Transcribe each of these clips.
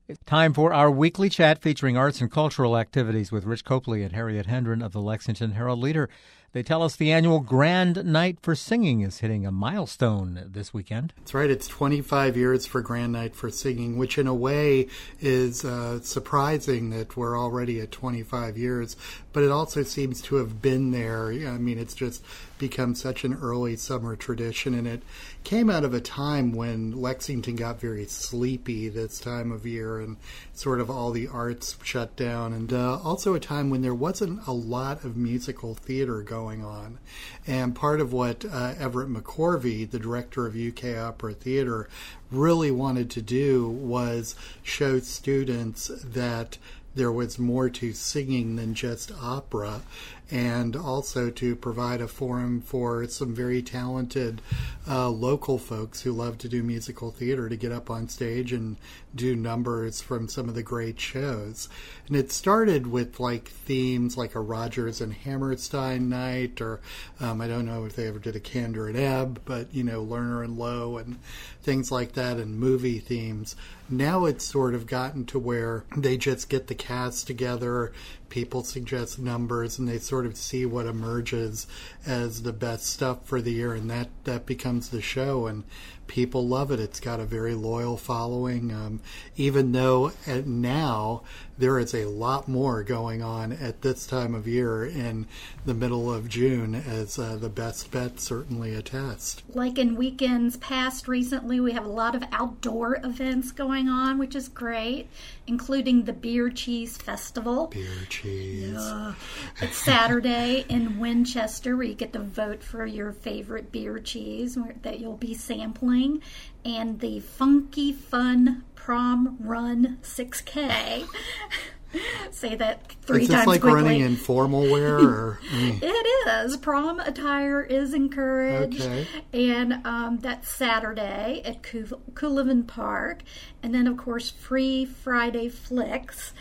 It's time for our weekly chat featuring arts and cultural activities with Rich Copley and Harriet Hendren of the Lexington Herald-Leader. They tell us the annual Grand Night for Singing is hitting a milestone this weekend. That's right. It's 25 years for Grand Night for Singing, which in a way is surprising that we're already at 25 years, but it also seems to have been there. I mean, it's just become such an early summer tradition, and it came out of a time when Lexington got very sleepy this time of year and sort of all the arts shut down, and also a time when there wasn't a lot of musical theater going on. And part of what Everett McCorvey, the director of UK Opera Theater, really wanted to do was show students that there was more to singing than just opera, and also to provide a forum for some very talented local folks who love to do musical theater to get up on stage and do numbers from some of the great shows. And it started with like themes like a Rodgers and Hammerstein night, or I don't know if they ever did a Kander and Ebb, but Lerner and Loewe and things like that, and movie themes. Now it's sort of gotten to where they just get the cast together, people suggest numbers, and they sort of see what emerges as the best stuff for the year, and that becomes the show, and people love it. It's got a very loyal following, even though now there is a lot more going on at this time of year in the middle of June, as the best bet certainly attest. Like in weekends past recently, we have a lot of outdoor events going on, which is great, including the Beer Cheese Festival. Beer cheese. Yeah. It's Saturday in Winchester, where you get to vote for your favorite beer cheese that you'll be sampling, and the Funky Fun Prom Run 6K. Say that three times quickly. Is this like running in formal wear? Or, It is. Prom attire is encouraged. Okay. And that's Saturday at Coolivin Park. And then, of course, Free Friday Flicks,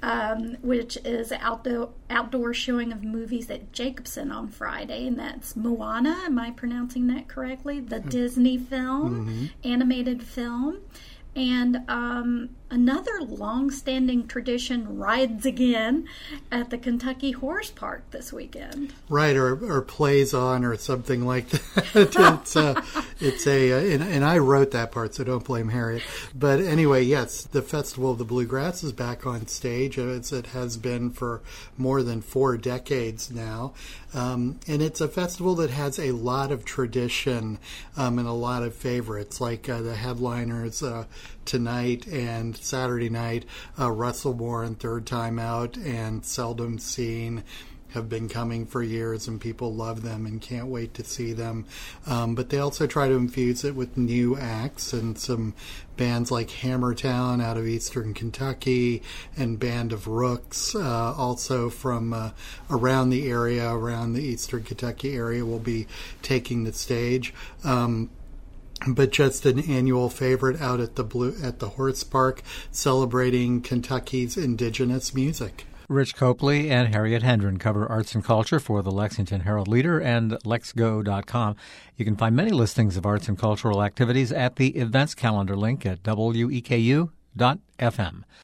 which is outdoor showing of movies at Jacobson on Friday. And that's Moana, am I pronouncing that correctly? The Disney film, animated film. And another long-standing tradition rides again at the Kentucky Horse Park this weekend. Right, or plays on, or something like that. And I wrote that part, so don't blame Harriet. But anyway, yes, the Festival of the Bluegrass is back on stage, as it has been for more than 4 decades now. And it's a festival that has a lot of tradition and a lot of favorites, like the headliners tonight and Saturday night, Russell Moore and Third Time Out and Seldom Seen have been coming for years, and people love them and can't wait to see them. But they also try to infuse it with new acts, and some bands like Hammertown out of eastern Kentucky and Band of Rooks, also from around the area, around the eastern Kentucky area, will be taking the stage. But just an annual favorite out at the Horse Park, celebrating Kentucky's indigenous music. Rich Copley and Harriet Hendren cover arts and culture for the Lexington Herald-Leader and lexgo.com. You can find many listings of arts and cultural activities at the events calendar link at weku.fm.